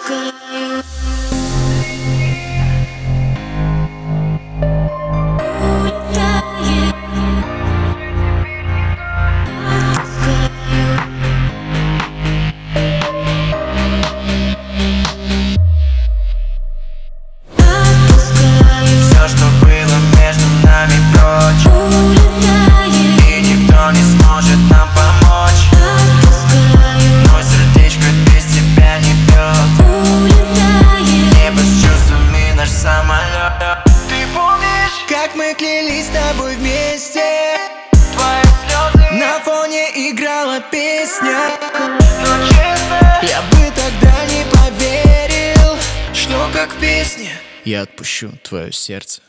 Все, что было между нами, прочь. И никто не сможет нам помочь. Но сердечко без тебя не бьет. Небо с чувствами наш самолет. Ты помнишь, как мы клялись с тобой вместе? твои слезы На фоне играла песня. но честно, Я бы тогда не поверил, что как песня я отпущу твое сердце.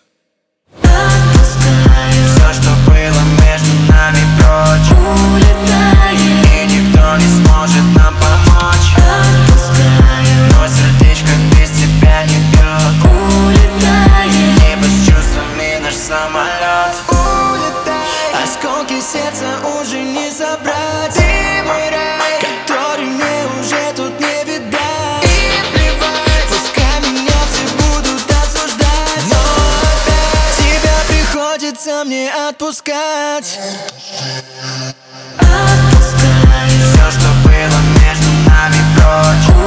все, что было между нами, прочь. И никто не сможет нам помочь. Но сердечко без тебя не бьет. Небо с чувствами наш самолет. Осколки сердца уже не собрать. Ты мой рай, который мне уже тут не видать. И плевать, пускай меня все будут осуждать, но опять тебя приходится мне отпускать. Все, что было между нами, прочь.